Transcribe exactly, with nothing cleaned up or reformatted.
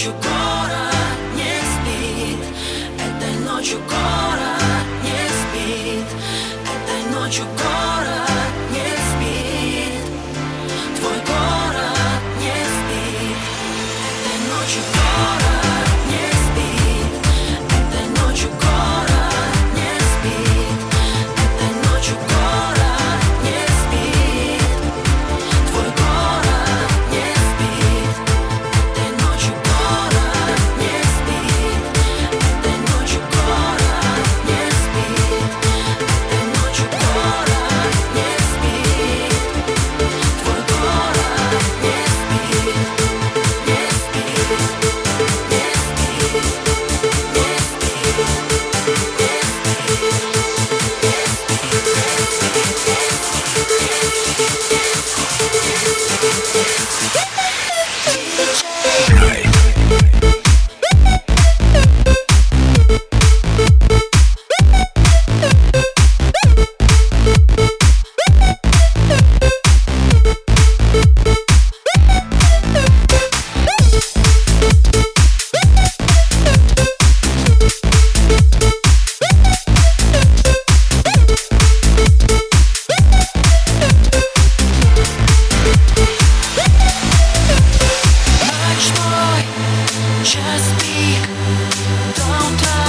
ночью город не спит, этой ночью город не спит, этой ночью город не спит, твой город не спит, этой ночью город не спит, этой ночью город не спит, этой ночью город не спит, твой город не спит, этой ночью город не спит, этой ночью город не спит, этой ночью город не спит, твой город не спит, не спит, не спит, не час пик, до утра